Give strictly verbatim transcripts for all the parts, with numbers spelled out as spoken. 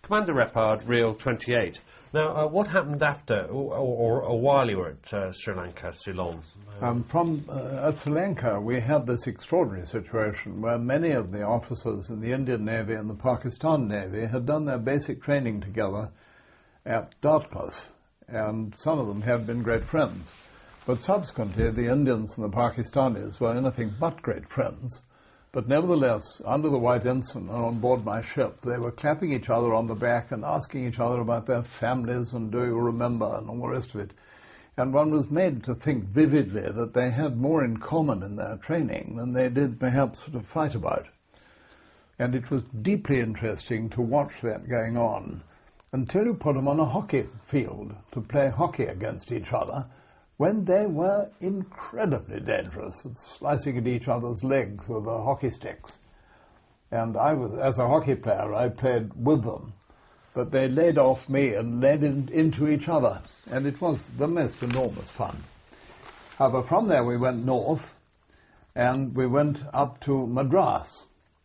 Commander Repard, Real twenty-eight. Now, uh, what happened after, or, or, or while you were at uh, Sri Lanka, Ceylon? Um, from uh, at Sri Lanka, we had this extraordinary situation where many of the officers in the Indian Navy and the Pakistan Navy had done their basic training together at Dartmouth, and some of them had been great friends. But subsequently, the Indians and the Pakistanis were anything but great friends. But nevertheless, under the White Ensign and on board my ship, they were clapping each other on the back and asking each other about their families and do you remember and all the rest of it. And one was made to think vividly that they had more in common in their training than they did perhaps sort of fight about. And it was deeply interesting to watch that going on until you put them on a hockey field to play hockey against each other, when they were incredibly dangerous at slicing at each other's legs with the hockey sticks. And I was, as a hockey player, I played with them. But they laid off me and led in, into each other. And it was the most enormous fun. However, from there we went north, and we went up to Madras.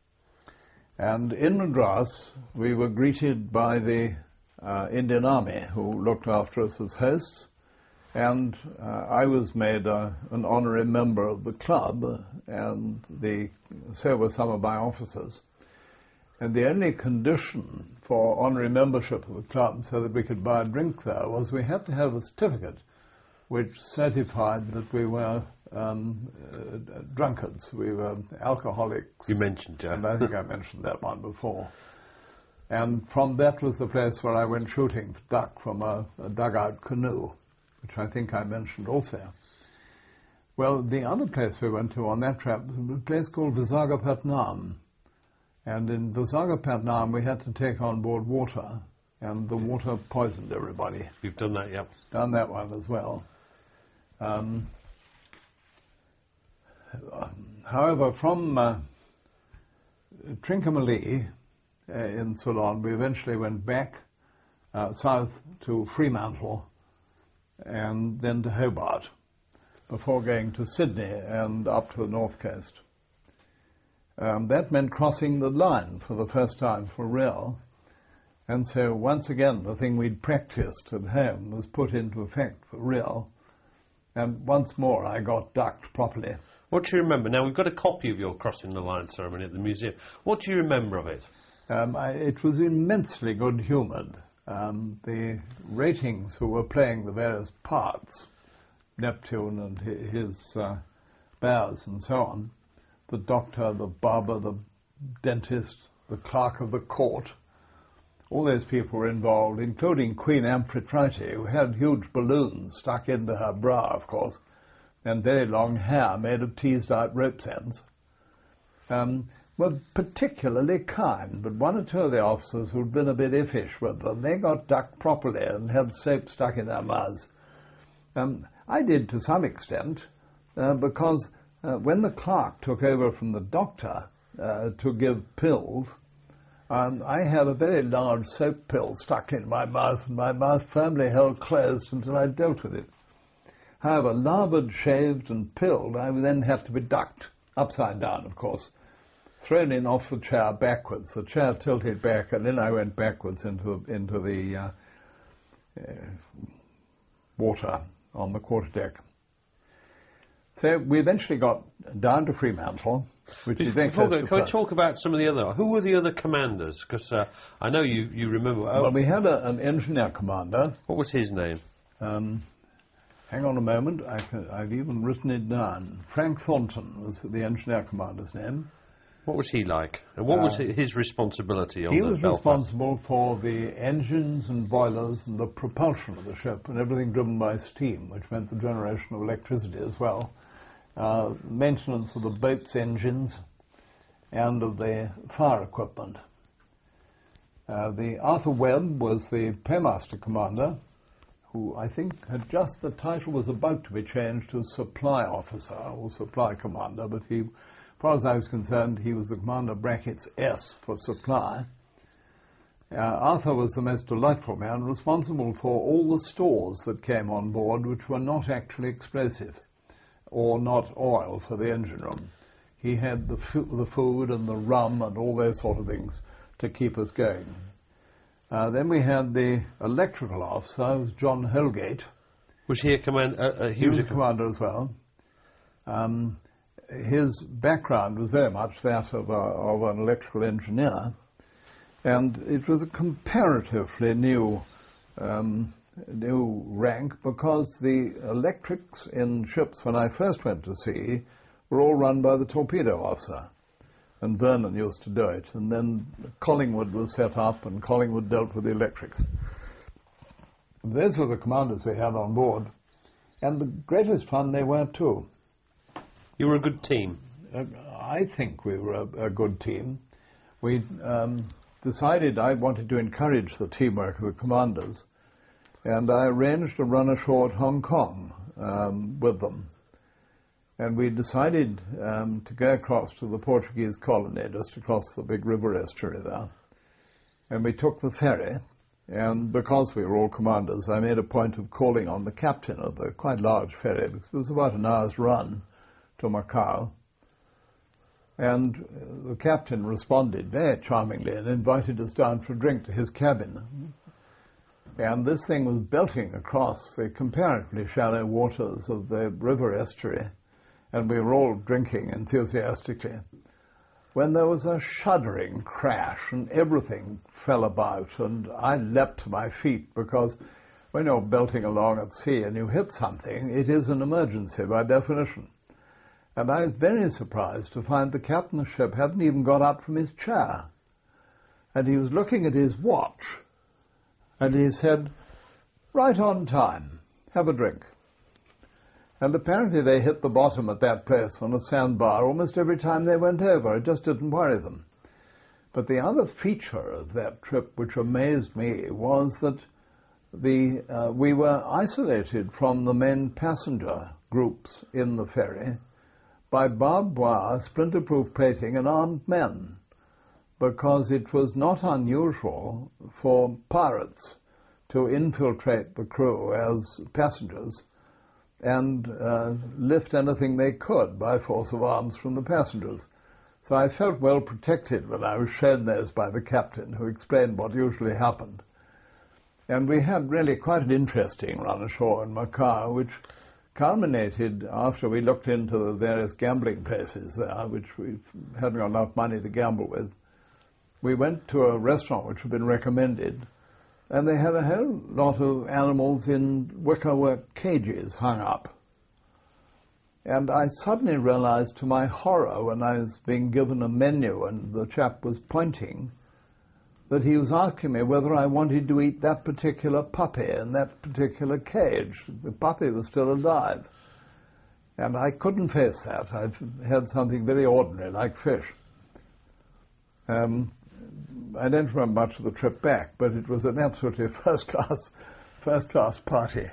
And in Madras, we were greeted by the uh, Indian Army, who looked after us as hosts. And uh, I was made uh, an honorary member of the club, and the, so were some of my officers. And the only condition for honorary membership of the club, so that we could buy a drink there, was we had to have a certificate which certified that we were um, uh, drunkards, we were alcoholics. You mentioned, yeah. And I think I mentioned that one before. And from that was the place where I went shooting for duck from a, a dugout canoe, which I think I mentioned also. Well, the other place we went to on that trip was a place called Visakhapatnam. And in Visakhapatnam we had to take on board water, and the water poisoned everybody. You've done that, yeah. Done that one as well. Um, however, from uh, Trincomalee uh, in Ceylon, we eventually went back uh, south to Fremantle, and then to Hobart, before going to Sydney and up to the north coast. Um, that meant crossing the line for the first time for real, and so once again the thing we'd practiced at home was put into effect for real, and once more I got ducked properly. What do you remember? Now, we've got a copy of your crossing the line ceremony at the museum. What do you remember of it? Um, I, it was immensely good-humoured. Um, the ratings who were playing the various parts, Neptune and his uh, bears and so on, the doctor, the barber, the dentist, the clerk of the court, all those people were involved, including Queen Amphitrite, who had huge balloons stuck into her bra, of course, and very long hair made of teased-out rope's ends. Um, were particularly kind, but one or two of the officers who'd been a bit iffish with them, they got ducked properly and had soap stuck in their mouths. Um, I did to some extent, uh, because uh, when the clerk took over from the doctor uh, to give pills, um, I had a very large soap pill stuck in my mouth, and my mouth firmly held closed until I dealt with it. However, larboard shaved and pilled, I then had to be ducked, upside down, of course, thrown in off the chair backwards. The chair tilted back, and then I went backwards into into the uh, uh, water on the quarterdeck. So we eventually got down to Fremantle, which is very close to Perth. Can we talk about some of the other? Who were the other commanders? Because uh, I know you you remember. Oh, well, we had a, an engineer commander. What was his name? Um, hang on a moment. I can, I've even written it down. Frank Thornton was the engineer commander's name. What was he like? And what uh, was his responsibility on he the was Belfast? responsible for the engines and boilers and the propulsion of the ship, and everything driven by steam, which meant the generation of electricity as well. Uh, maintenance of the boat's engines and of the fire equipment. Uh, the Arthur Webb was the paymaster commander, who I think had just, the title was about to be changed to supply officer or supply commander, but he, as far as I was concerned, he was the commander brackets S for supply. Uh, Arthur was the most delightful man, responsible for all the stores that came on board which were not actually explosive or not oil for the engine room. He had the, f the food and the rum and all those sort of things to keep us going. Uh, then we had the electrical officer, it was John Holgate. Was he a command? Uh, uh, He was a commander as well. Um, his background was very much that of, a, of an electrical engineer, and it was a comparatively new um, new rank because the electrics in ships when I first went to sea were all run by the torpedo officer, and Vernon used to do it, and then Collingwood was set up and Collingwood dealt with the electrics. Those were the commanders we had on board, and the greatest fun they were too. You were a good team. Uh, I think we were a, a good team. We um, decided I wanted to encourage the teamwork of the commanders, and I arranged to run ashore at Hong Kong um, with them. And we decided um, to go across to the Portuguese colony, just across the big river estuary there. And we took the ferry, and because we were all commanders, I made a point of calling on the captain of the quite large ferry, because it was about an hour's run to Macau. And uh, the captain responded very charmingly and invited us down for a drink to his cabin. And this thing was belting across the comparatively shallow waters of the river estuary, and we were all drinking enthusiastically, when there was a shuddering crash and everything fell about, and I leapt to my feet because when you're belting along at sea and you hit something, it is an emergency by definition. And I was very surprised to find the captain of the ship hadn't even got up from his chair. And he was looking at his watch, and he said, "Right on time, have a drink." And apparently they hit the bottom at that place on a sandbar almost every time they went over. It just didn't worry them. But the other feature of that trip which amazed me was that the uh, we were isolated from the main passenger groups in the ferry by barbed wire, splinter-proof plating, and armed men, because it was not unusual for pirates to infiltrate the crew as passengers and uh, lift anything they could by force of arms from the passengers. So I felt well protected when I was shown those by the captain, who explained what usually happened. And we had really quite an interesting run ashore in Macau, which culminated after we looked into the various gambling places there, which we hadn't got enough money to gamble with. We went to a restaurant which had been recommended, and they had a whole lot of animals in wickerwork cages hung up. And I suddenly realized to my horror when I was being given a menu and the chap was pointing that he was asking me whether I wanted to eat that particular puppy in that particular cage. The puppy was still alive. And I couldn't face that. I'd had something very ordinary like fish. Um, I don't remember much of the trip back, but it was an absolutely first-class, first-class party.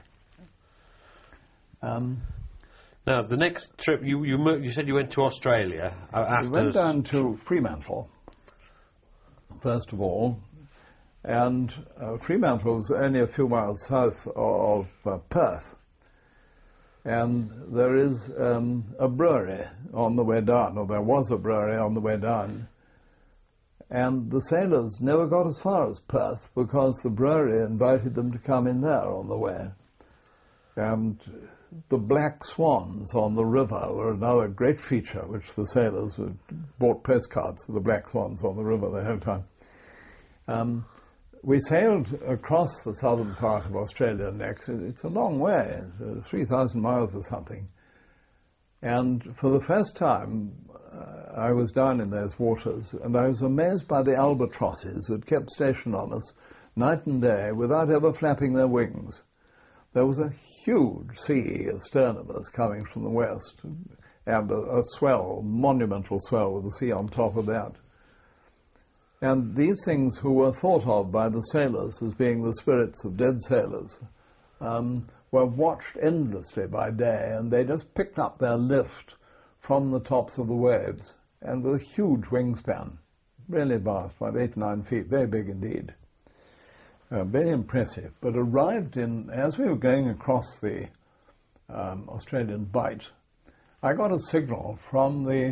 Um, now, the next trip, you you, mo- you said you went to Australia uh, after... We went down to Fremantle, first of all, and uh, Fremantle was only a few miles south of uh, Perth. And there is um, a brewery on the way down, or there was a brewery on the way down. And the sailors never got as far as Perth because the brewery invited them to come in there on the way. And the black swans on the river were another great feature, which the sailors had bought postcards of the black swans on the river the whole time. Um, we sailed across the southern part of Australia next. It's a long way, three thousand miles or something. And for the first time, uh, I was down in those waters, and I was amazed by the albatrosses that kept station on us night and day without ever flapping their wings. There was a huge sea astern of us coming from the west, and a, a swell, monumental swell with the sea on top of that. And these things, who were thought of by the sailors as being the spirits of dead sailors, um, were watched endlessly by day, and they just picked up their lift from the tops of the waves, and with a huge wingspan, really vast, about eight, nine feet, very big indeed. Uh, very impressive, but arrived in, as we were going across the um, Australian Bight, I got a signal from the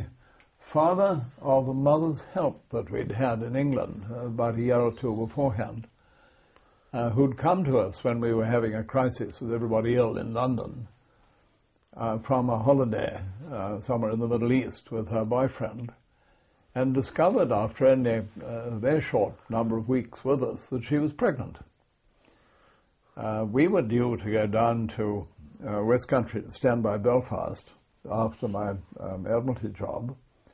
father of the Mother's Help that we'd had in England uh, about a year or two beforehand, uh, who'd come to us when we were having a crisis with everybody ill in London uh, from a holiday uh, somewhere in the Middle East with her boyfriend, and discovered after only a very short number of weeks with us that she was pregnant. Uh, we were due to go down to uh, West Country to stand by Belfast after my um, Admiralty job,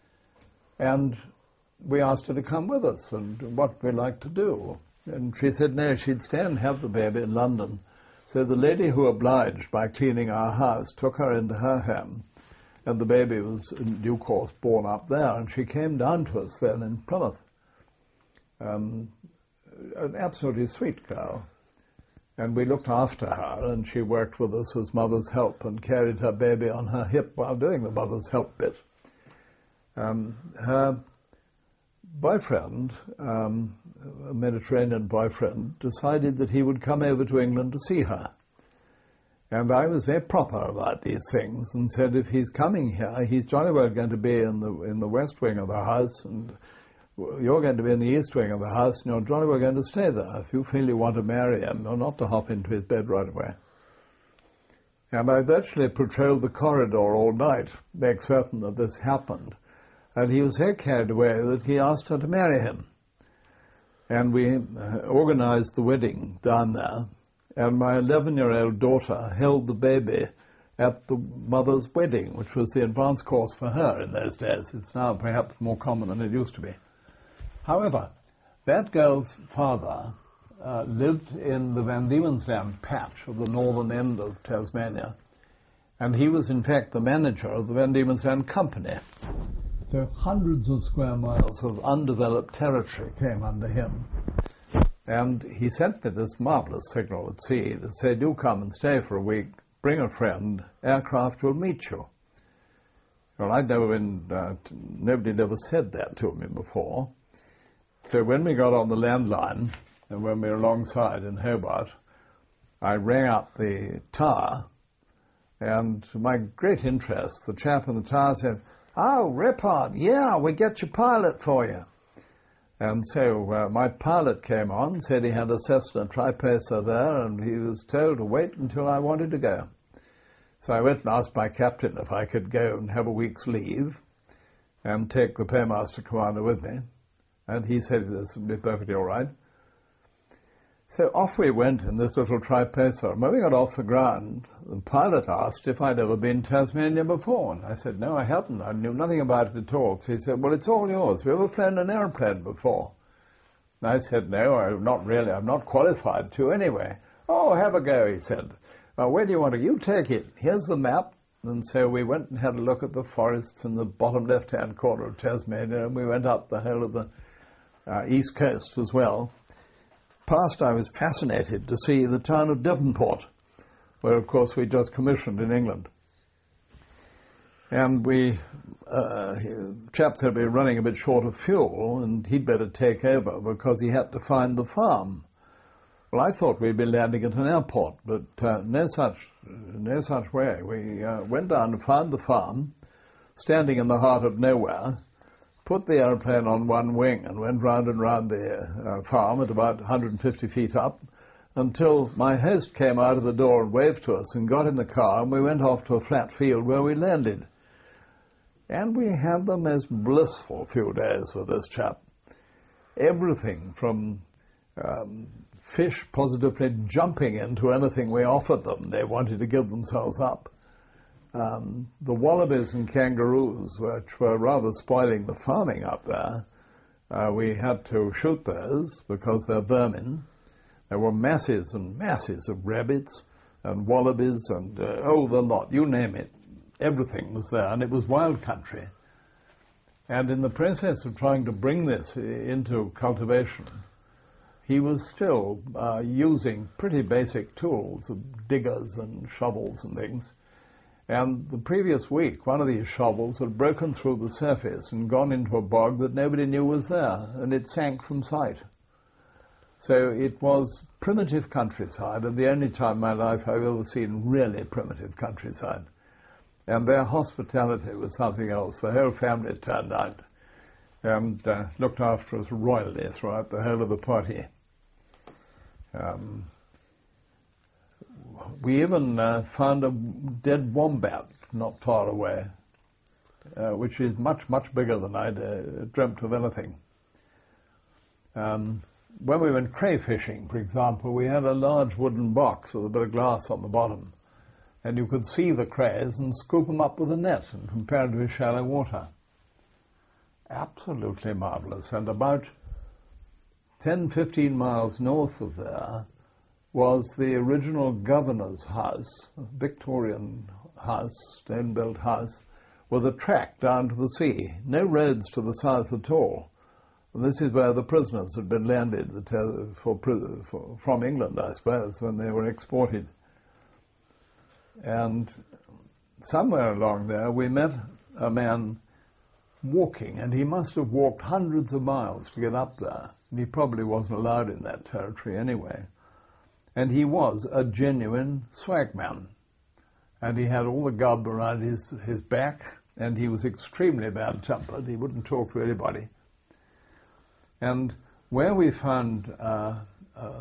and we asked her to come with us and what we'd like to do. And she said no, she'd stay and have the baby in London. So the lady who obliged by cleaning our house took her into her home, and the baby was in due course born up there, and she came down to us then in Plymouth. Um, an absolutely sweet girl. And we looked after her, and she worked with us as mother's help and carried her baby on her hip while doing the mother's help bit. Um, her boyfriend, um, a Mediterranean boyfriend, decided that he would come over to England to see her. And I was very proper about these things and said, if he's coming here, he's jolly well going to be in the in the west wing of the house, and you're going to be in the east wing of the house, and you're jolly well going to stay there. If you feel you want to marry him, you're not to hop into his bed right away. And I virtually patrolled the corridor all night, make certain that this happened. And he was so carried away that he asked her to marry him. And we uh, organized the wedding down there, and my eleven-year-old daughter held the baby at the mother's wedding, which was the advance course for her in those days. It's now perhaps more common than it used to be. However, that girl's father uh, lived in the Van Diemen's Land patch of the northern end of Tasmania, and he was in fact the manager of the Van Diemen's Land Company. So hundreds of square miles of undeveloped territory came under him. And he sent me this marvelous signal at sea to say, do come and stay for a week, bring a friend, aircraft will meet you. Well, I'd never been, uh, t- nobody had ever said that to me before. So when we got on the landline, and when we were alongside in Hobart, I rang up the tower, and to my great interest, the chap in the tower said, oh, Rippard, yeah, we get your pilot for you. And so uh, my pilot came on, said he had a Cessna Tripacer there, and he was told to wait until I wanted to go. So I went and asked my captain if I could go and have a week's leave and take the paymaster commander with me. And he said this would be perfectly all right. So off we went in this little Tripacer. And when we got off the ground, the pilot asked if I'd ever been to Tasmania before. And I said, no, I hadn't. I knew nothing about it at all. So he said, well, it's all yours. Have you ever flown an airplane before? And I said, no, I'm not really. I'm not qualified to anyway. Oh, have a go, he said. Well, where do you want to? You take it. Here's the map. And so we went and had a look at the forests in the bottom left-hand corner of Tasmania, and we went up the whole of the uh, east coast as well. Past, I was fascinated to see the town of Devonport, where, of course, we just commissioned in England. And we, uh, chap said we were running a bit short of fuel, and he'd better take over because he had to find the farm. Well, I thought we'd be landing at an airport, but uh, no such, no such way. We uh, went down to find the farm, standing in the heart of nowhere, put the airplane on one wing and went round and round the uh, farm at about one hundred fifty feet up until my host came out of the door and waved to us and got in the car, and we went off to a flat field where we landed. And we had the most blissful few days with this chap. Everything from um, fish positively jumping into anything we offered them. They wanted to give themselves up. Um, the wallabies and kangaroos, which were rather spoiling the farming up there, uh, we had to shoot those because they're vermin. There were masses and masses of rabbits and wallabies and, uh, oh, the lot, you name it. Everything was there, and it was wild country. And in the process of trying to bring this into cultivation, he was still uh, using pretty basic tools of diggers and shovels and things. And the previous week, one of these shovels had broken through the surface and gone into a bog that nobody knew was there, and it sank from sight. So it was primitive countryside, and the only time in my life I've ever seen really primitive countryside. And their hospitality was something else. The whole family turned out and uh, looked after us royally throughout the whole of the party. Um, we even uh, found a dead wombat not far away, uh, which is much, much bigger than I'd uh, dreamt of anything. Um, when we went crayfishing, for example, we had a large wooden box with a bit of glass on the bottom, and you could see the crays and scoop them up with a net in comparatively shallow water. Absolutely marvelous. And about ten, fifteen miles north of there was the original governor's house, a Victorian house, stone-built house, with a track down to the sea. No roads to the south at all. And this is where the prisoners had been landed for, for, from England, I suppose, when they were exported. And somewhere along there we met a man walking, and he must have walked hundreds of miles to get up there. And he probably wasn't allowed in that territory anyway. And he was a genuine swagman. And he had all the gub around his, his back, and he was extremely bad-tempered. He wouldn't talk to anybody. And where we found uh, uh,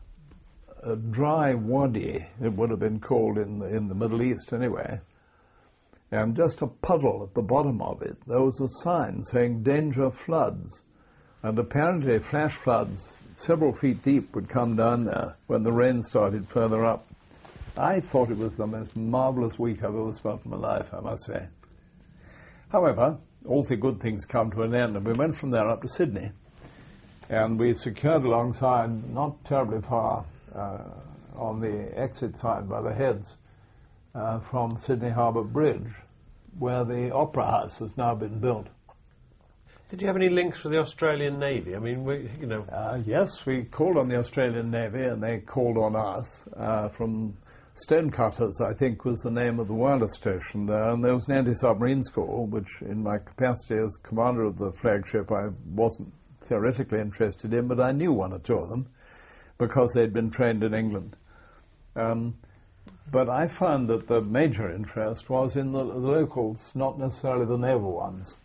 a dry wadi, it would have been called in the, in the Middle East anyway, and just a puddle at the bottom of it, there was a sign saying danger floods. And apparently flash floods several feet deep would come down there when the rain started further up. I thought it was the most marvelous week I've ever spent in my life, I must say. However, all the good things come to an end, and we went from there up to Sydney. And we secured alongside, not terribly far, uh, on the exit side by the heads, uh, from Sydney Harbour Bridge, where the Opera House has now been built. Did you have any links for the Australian Navy? I mean, we, you know... Uh, yes, we called on the Australian Navy, and they called on us. Uh, from Stonecutters, I think, was the name of the wireless station there, and there was an anti-submarine school, which in my capacity as commander of the flagship I wasn't theoretically interested in, but I knew one or two of them because they'd been trained in England. Um, but I found that the major interest was in the, the locals, not necessarily the naval ones.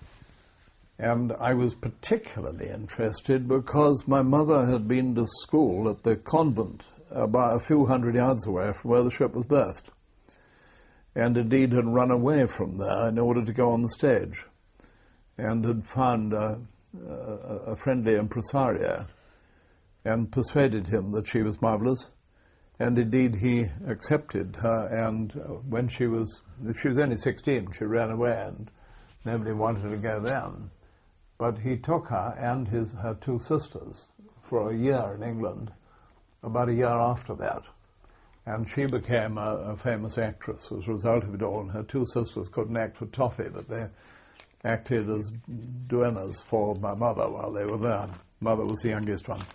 And I was particularly interested because my mother had been to school at the convent about a few hundred yards away from where the ship was berthed, and indeed had run away from there in order to go on the stage, and had found a, a, a friendly impresario and persuaded him that she was marvelous. And indeed he accepted her, and when she was, she was only sixteen, she ran away and nobody wanted her to go then. But he took her and his, her two sisters for a year in England, about a year after that. And she became a, a famous actress as a result of it all. And her two sisters couldn't act for toffee, but they acted as duennas for my mother while they were there. Mother was the youngest one.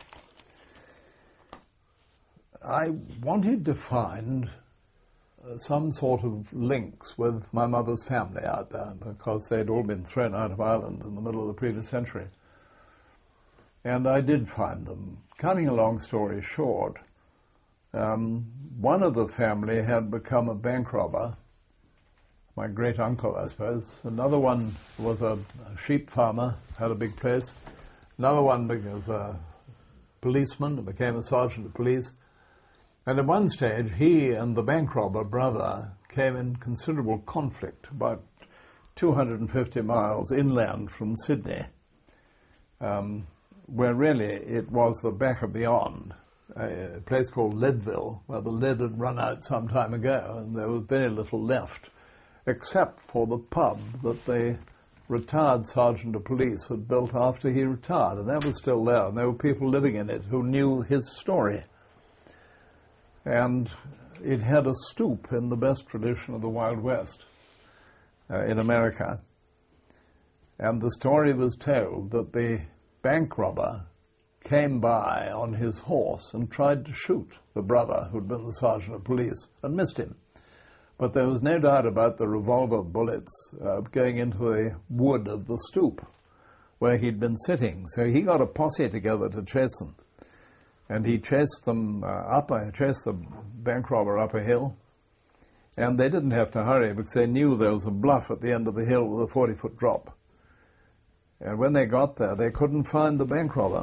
I wanted to find uh, some sort of links with my mother's family out there, because they'd all been thrown out of Ireland in the middle of the previous century. And I did find them. Cutting a long story short, um, one of the family had become a bank robber, my great uncle, I suppose. Another one was a, a sheep farmer, had a big place. Another one was a policeman, became a sergeant of police. And at one stage, he and the bank robber brother came in considerable conflict, about two hundred fifty miles inland from Sydney, um, where really it was the back of beyond, a place called Leadville, where the lead had run out some time ago, and there was very little left, except for the pub that the retired sergeant of police had built after he retired, and that was still there, and there were people living in it who knew his story. And it had a stoop in the best tradition of the Wild West uh, in America. And the story was told that the bank robber came by on his horse and tried to shoot the brother who'd been the sergeant of police and missed him. But there was no doubt about the revolver bullets uh, going into the wood of the stoop where he'd been sitting. So he got a posse together to chase them. And he chased them uh, up, uh, chased the bank robber up a hill. And they didn't have to hurry because they knew there was a bluff at the end of the hill with a forty-foot drop. And when they got there, they couldn't find the bank robber.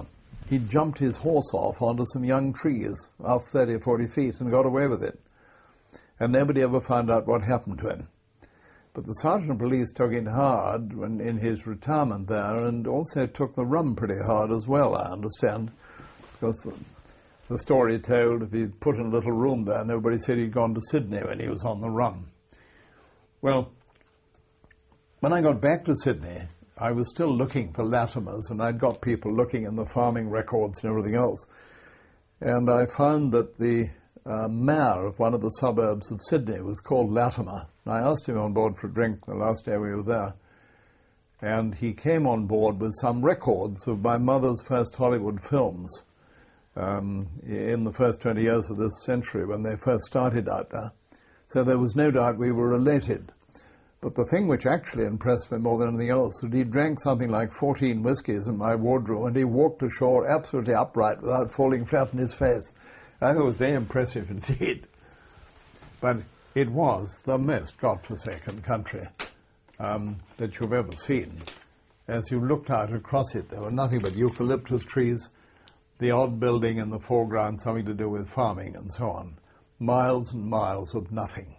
he jumped his horse off onto some young trees, off thirty or forty feet, and got away with it. And nobody ever found out what happened to him. But the sergeant of police took it hard when in his retirement there, and also took the rum pretty hard as well, I understand, because the, the story told if he put in a little room there, nobody said he'd gone to Sydney when he was on the rum. Well, when I got back to Sydney, I was still looking for Latimers, and I'd got people looking in the farming records and everything else. And I found that the uh, mayor of one of the suburbs of Sydney was called Latimer. And I asked him on board for a drink the last day we were there. And he came on board with some records of my mother's first Hollywood films um, in the first twenty years of this century when they first started out there. So there was no doubt we were related. But the thing which actually impressed me more than anything else was he drank something like fourteen whiskies in my wardroom, and he walked ashore absolutely upright without falling flat on his face. I thought it was very impressive indeed. But it was the most godforsaken country um, that you've ever seen. As you looked out across it, there were nothing but eucalyptus trees, the odd building in the foreground, something to do with farming and so on. Miles and miles of nothing.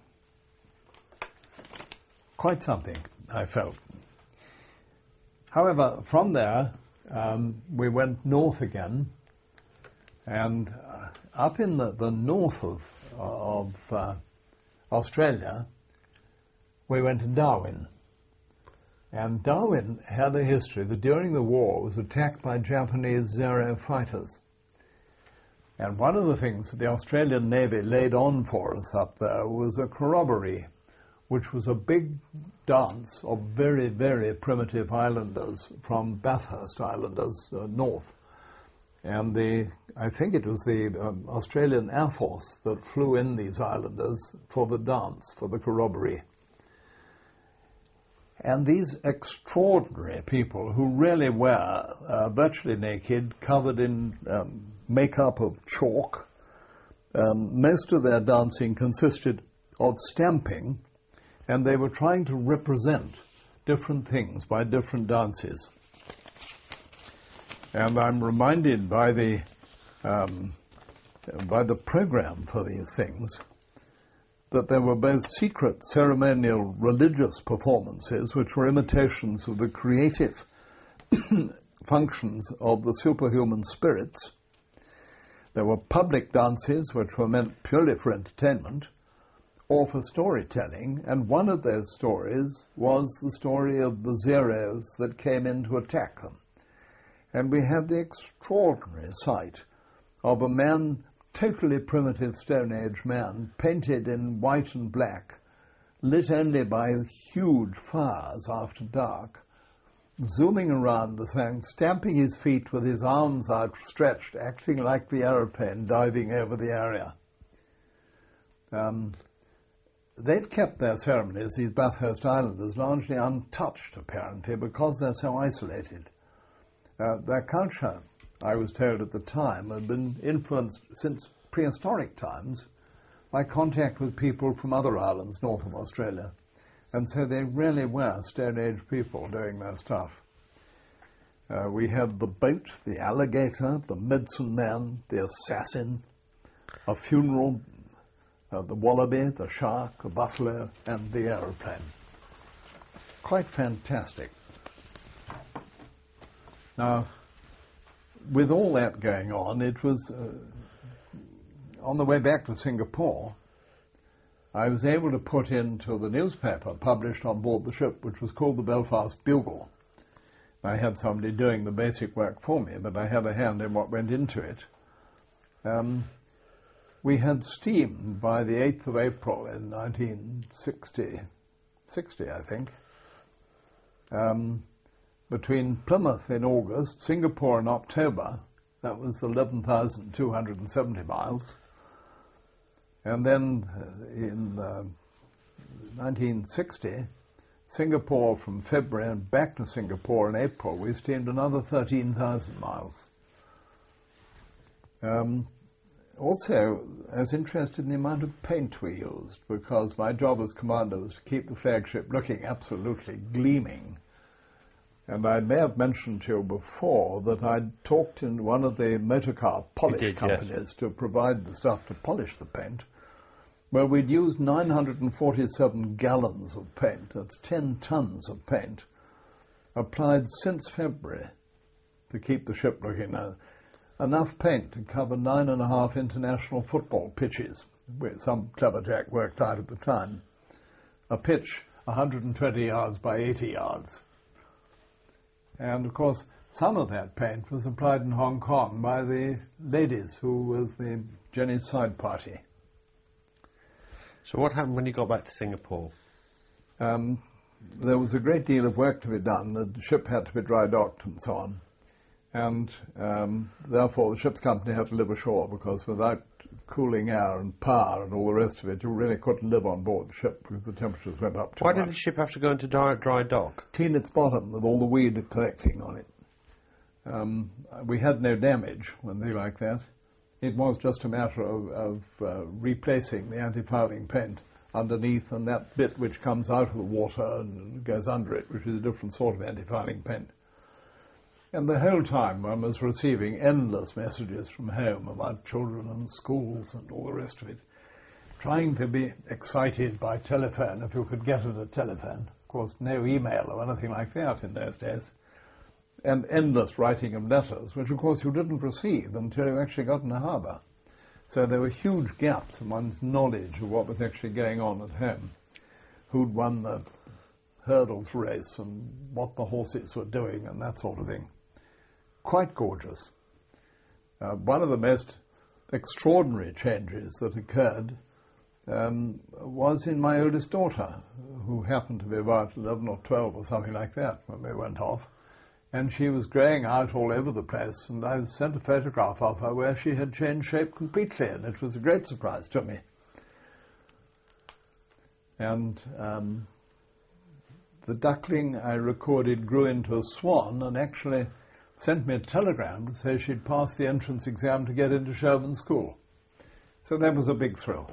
Quite something, I felt. However, from there, um, we went north again, and uh, up in the, the north of, of uh, Australia, we went to Darwin. And Darwin had a history that during the war was attacked by Japanese Zero fighters. And one of the things that the Australian Navy laid on for us up there was a corroboree, which was a big dance of very, very primitive islanders from Bathurst Islanders uh, north. And the, I think it was the um, Australian Air Force that flew in these islanders for the dance, for the corroboree. And these extraordinary people who really were uh, virtually naked, covered in um, makeup of chalk, um, most of their dancing consisted of stamping, and they were trying to represent different things by different dances. And I'm reminded by the um, by the program for these things that there were both secret ceremonial religious performances, which were imitations of the creative functions of the superhuman spirits. There were public dances, which were meant purely for entertainment or for storytelling, and one of those stories was the story of the Zeros that came in to attack them. And we had the extraordinary sight of a man, totally primitive Stone Age man, painted in white and black, lit only by huge fires after dark, zooming around the thing, stamping his feet with his arms outstretched, acting like the aeroplane diving over the area. Um, they've kept their ceremonies, these Bathurst Islanders, largely untouched, apparently, because they're so isolated. Uh, their culture, I was told at the time, had been influenced since prehistoric times by contact with people from other islands north of Australia. And so they really were Stone Age people doing their stuff. Uh, we had the boat, the alligator, the medicine man, the assassin, a funeral, uh, the wallaby, the shark, the buffalo, and the aeroplane. Quite fantastic. Now, with all that going on, it was, uh, on the way back to Singapore, I was able to put into the newspaper published on board the ship, which was called the Belfast Bugle. I had somebody doing the basic work for me, but I had a hand in what went into it. Um, we had steam by the eighth of April in nineteen sixty, sixty, I think, um, between Plymouth in August, Singapore in October. That was eleven thousand two hundred seventy miles. And then in uh, nineteen sixty, Singapore from February and back to Singapore in April, we steamed another thirteen thousand miles. Um, also, I was interested in the amount of paint we used, because my job as commander was to keep the flagship looking absolutely gleaming. And I may have mentioned to you before that I'd talked in one of the motor car polish did, companies yes. to provide the stuff to polish the paint, where we'd used nine hundred forty-seven gallons of paint, that's ten tons of paint, applied since February to keep the ship looking nice. Enough paint to cover nine and a half international football pitches, where some clever jack worked out at the time. A pitch one hundred twenty yards by eighty yards. And of course, some of that paint was applied in Hong Kong by the ladies who were the Jenny's side party. So what happened when you got back to Singapore? Um, there was a great deal of work to be done. The ship had to be dry docked and so on. And um, therefore the ship's company had to live ashore, because without cooling air and power and all the rest of it, you really couldn't live on board the ship because the temperatures went up too Why much. did the ship have to go into dry, dry dock? Clean its bottom with all the weed collecting on it. Um, we had no damage when they like that. It was just a matter of, of uh, replacing the anti-fouling paint underneath, and that bit which comes out of the water and goes under it, which is a different sort of anti-fouling paint. And the whole time one was receiving endless messages from home about children and schools and all the rest of it, trying to be excited by telephone, if you could get at a telephone. Of course, no email or anything like that in those days. And endless writing of letters, which of course you didn't receive until you actually got in the harbour. So there were huge gaps in one's knowledge of what was actually going on at home, who'd won the hurdles race and what the horses were doing and that sort of thing. Quite gorgeous. Uh, one of the most extraordinary changes that occurred um, was in my oldest daughter, who happened to be about eleven or twelve or something like that when we went off. And she was growing out all over the place, and I sent a photograph of her where she had changed shape completely, and it was a great surprise to me. And um, the duckling I recorded grew into a swan and actually sent me a telegram to say she'd passed the entrance exam to get into Sherborne School. So that was a big thrill.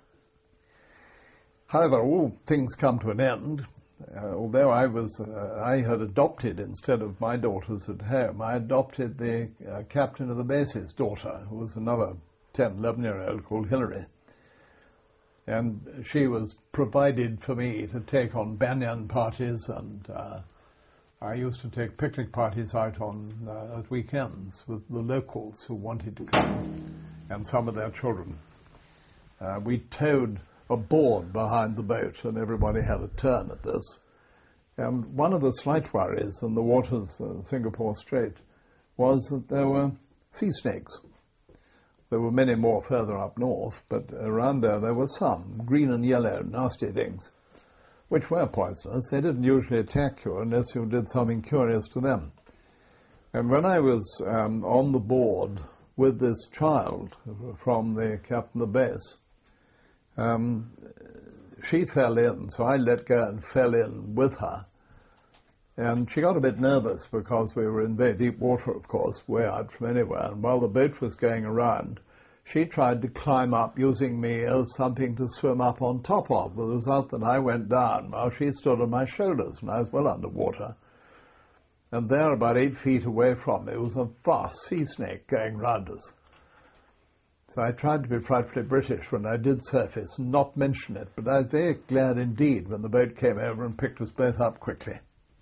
However, all things come to an end. Uh, although I was, uh, I had adopted, instead of my daughters at home, I adopted the uh, captain of the base's daughter, who was another ten, eleven-year-old called Hilary. And she was provided for me to take on banyan parties, and uh, I used to take picnic parties out on uh, at weekends with the locals who wanted to come, and some of their children. Uh, we towed a board behind the boat, and everybody had a turn at this. And one of the slight worries in the waters of Singapore Strait was that there were sea snakes. There were many more further up north, but around there there were some, green and yellow, nasty things, which were poisonous. They didn't usually attack you unless you did something curious to them. And when I was um, on the board with this child from the captain of the base, um, she fell in, so I let go and fell in with her. And she got a bit nervous because we were in very deep water, of course, way out from anywhere. And while the boat was going around, she tried to climb up using me as something to swim up on top of, with the result that I went down while she stood on my shoulders, and I was well underwater. And there, about eight feet away from me, was a vast sea snake going round us. So I tried to be frightfully British when I did surface and not mention it, but I was very glad indeed when the boat came over and picked us both up quickly.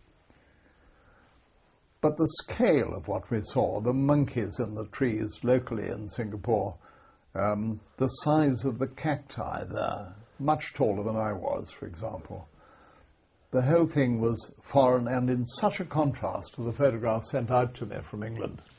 But the scale of what we saw, the monkeys in the trees locally in Singapore, um, the size of the cacti there, much taller than I was, for example. The whole thing was foreign and in such a contrast to the photographs sent out to me from England.